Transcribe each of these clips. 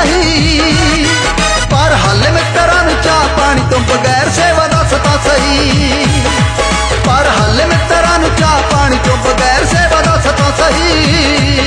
सही, पर हाले मित्तरां नूं चाह पानी तो बगैर सेवा दस तां सही, पर हाले मित्तरां नूं चाह पानी तो बगैर सेवा दस तां सही।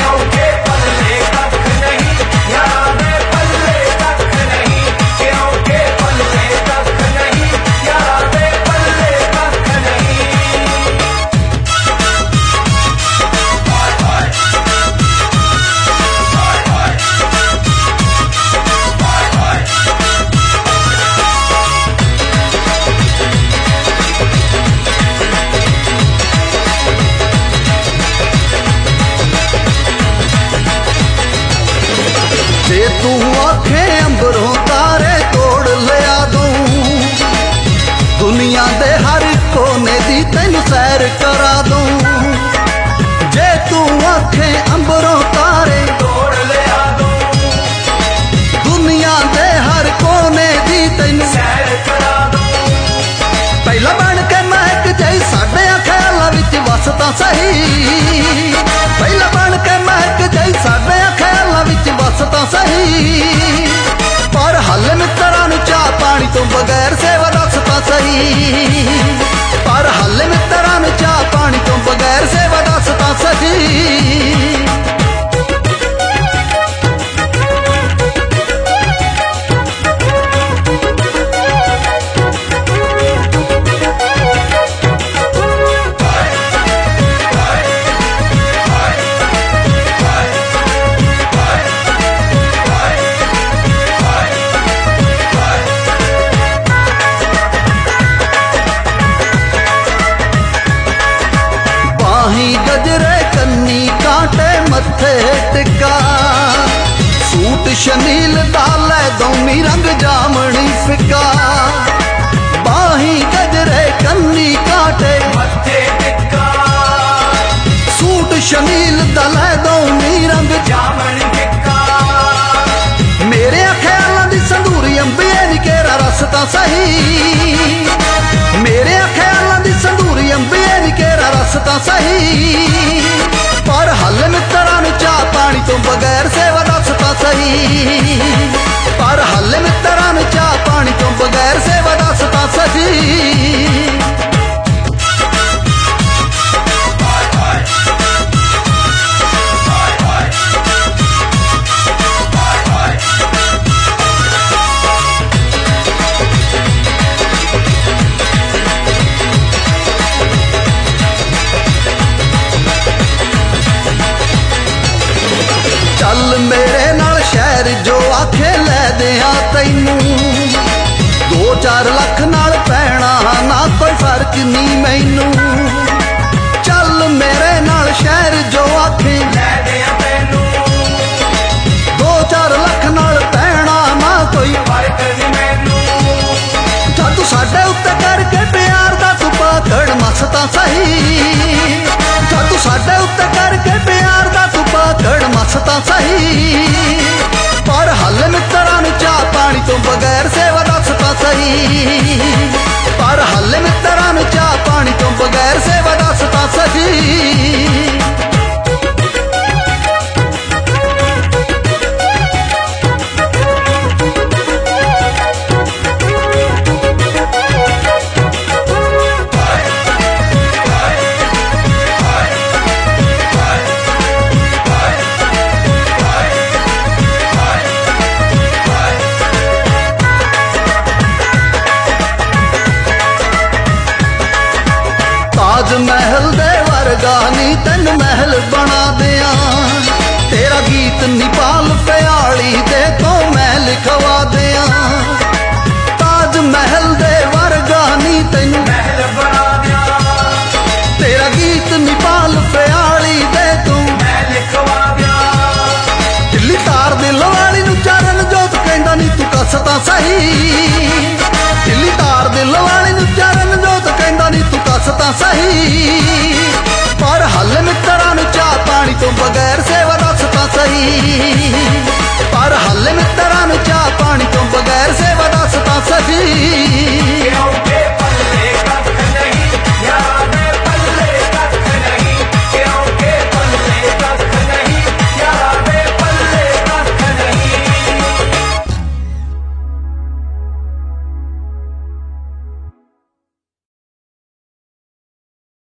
जे तू आखे अंबरों तारे तोड़ लिया दूं, दुनिया दे हर कोने दी तैनू सैर करा दूं। जे तू आखे अंबरों तारे तोड़ लिया दूं, दुनिया दे हर कोने दी तैनू सैर करा दूं। पहला बन के महक जाई साडे ख्यालां विच वसदा सही, पहला बन के महक जाई साडे ख्यालां विच वसदा सही, पर हाले मित्तरां नूं चाह पानी तो बगैर सेवा दस तां सही, पर हाले मित्तरां नूं चाह पानी तो बगैर सेवा दस तां सही। गजरे कन्नी कांटे मथे टिका, सूट शनील दा लै दौनी रंग जामनी फिका। बाही गजरे कन्नी कांटे मथे टिका, सूट शनील दा लै दौनी रंग जामनी फिका। मेरे ख्यालां दी संदूरी अंबिए नी केरा रसता सही, मेरे ख्यालां दी संदूरी अंबिए नी केरा रसता सही, पर हाले मित्तरां नूं चाह पानी तो बगैर सेवा दस तां सही, पर हाले मित्तरां नूं चाह पानी तो बगैर सेवा दस तां सही। चल मेरे नाल शहर जो आखे लै दियां तैनू, 2-4 लाख नाल पैना ना कोई फर्क नी मैनू। चल मेरे नाल शहर जो आखे लै दियां तैनू, 2-4 लाख नाल पैना ना कोई फर्क नी मैनू। जादू साडे उत्ते करके प्यार दा तू पाकड़ मसता सही, जादू साडे उत्ते करके प्यार दा तू पाकड़ मसता सही, पर हाले मित्तरां नूं चाह पानी तो बगैर सेवा दस तां सही, पर हाले मित्तरां नूं चाह पानी तो बगैर सेवा दस तां सही। ताज महल दे वर्गा नी तेन महल बना दिया, तेरा गीत निपाल प्याली दे तो मैं लिखवा दिया। ताज महल दे वर्गा नी तेन महल बना दिया, तेरा गीत निपाल प्याली दे तो मैं लिखवा दिया। दिल्ली तार दिल वाली नूं चरण जोत कहंदा नी तू कसता सही, दिल्ली तार दिल वाली नूं चरण जोत कहंदा नी तू कसता सही, पर हाले मित्तरां नूं चाह पानी तो बगैर सेवा दस तां सही, पर हाले मित्तरां नूं चाह पानी तो बगैर सेवा दस तां सही।